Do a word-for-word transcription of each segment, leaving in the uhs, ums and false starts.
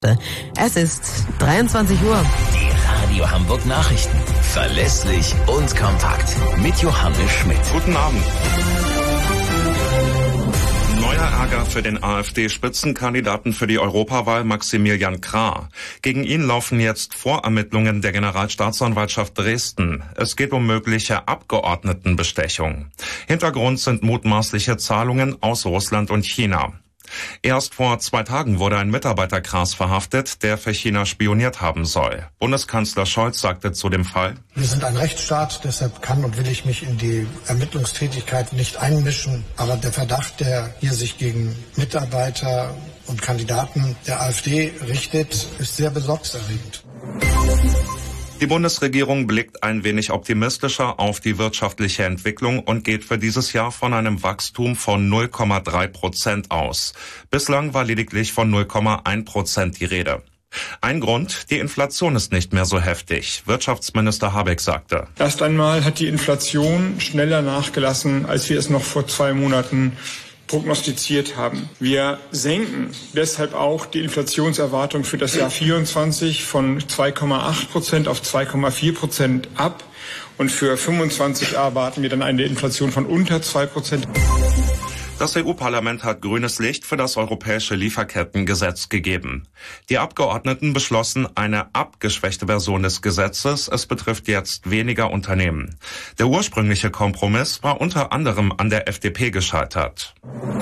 Es ist dreiundzwanzig Uhr. Die Radio Hamburg Nachrichten. Verlässlich und kompakt. Mit Johannes Schmidt. Guten Abend. Neuer Ärger für den AfD-Spitzenkandidaten für die Europawahl Maximilian Krah. Gegen ihn laufen jetzt Vorermittlungen der Generalstaatsanwaltschaft Dresden. Es geht um mögliche Abgeordnetenbestechung. Hintergrund sind mutmaßliche Zahlungen aus Russland und China. Erst vor zwei Tagen wurde ein Mitarbeiter Krahs verhaftet, der für China spioniert haben soll. Bundeskanzler Scholz sagte zu dem Fall: Wir sind ein Rechtsstaat, deshalb kann und will ich mich in die Ermittlungstätigkeit nicht einmischen. Aber der Verdacht, der hier sich gegen Mitarbeiter und Kandidaten der AfD richtet, ist sehr besorgniserregend. Die Bundesregierung blickt ein wenig optimistischer auf die wirtschaftliche Entwicklung und geht für dieses Jahr von einem Wachstum von null Komma drei Prozent aus. Bislang war lediglich von null Komma eins Prozent die Rede. Ein Grund: die Inflation ist nicht mehr so heftig. Wirtschaftsminister Habeck sagte: Erst einmal hat die Inflation schneller nachgelassen, als wir es noch vor zwei Monaten prognostiziert haben. Wir senken deshalb auch die Inflationserwartung für das Jahr vierundzwanzig von zwei Komma acht Prozent auf zwei Komma vier Prozent ab. Und für fünfundzwanzig erwarten wir dann eine Inflation von unter zwei Prozent. Das E U-Parlament hat grünes Licht für das europäische Lieferkettengesetz gegeben. Die Abgeordneten beschlossen eine abgeschwächte Version des Gesetzes. Es betrifft jetzt weniger Unternehmen. Der ursprüngliche Kompromiss war unter anderem an der F D P gescheitert.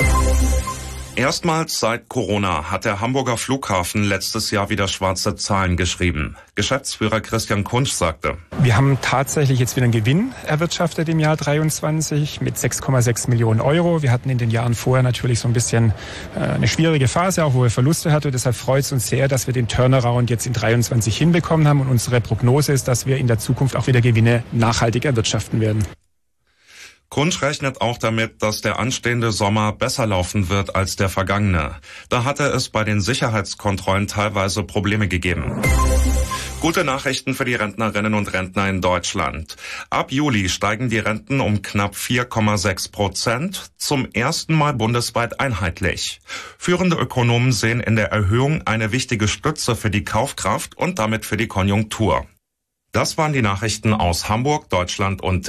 Erstmals seit Corona hat der Hamburger Flughafen letztes Jahr wieder schwarze Zahlen geschrieben. Geschäftsführer Christian Kunsch sagte: Wir haben tatsächlich jetzt wieder einen Gewinn erwirtschaftet im Jahr dreiundzwanzig mit sechs Komma sechs Millionen Euro. Wir hatten in den Jahren vorher natürlich so ein bisschen äh, eine schwierige Phase, auch wo wir Verluste hatten. Deshalb freut es uns sehr, dass wir den Turnaround jetzt in dreiundzwanzig hinbekommen haben. Und unsere Prognose ist, dass wir in der Zukunft auch wieder Gewinne nachhaltig erwirtschaften werden. Kunsch rechnet auch damit, dass der anstehende Sommer besser laufen wird als der vergangene. Da hatte es bei den Sicherheitskontrollen teilweise Probleme gegeben. Gute Nachrichten für die Rentnerinnen und Rentner in Deutschland. Ab Juli steigen die Renten um knapp vier Komma sechs Prozent, zum ersten Mal bundesweit einheitlich. Führende Ökonomen sehen in der Erhöhung eine wichtige Stütze für die Kaufkraft und damit für die Konjunktur. Das waren die Nachrichten aus Hamburg, Deutschland und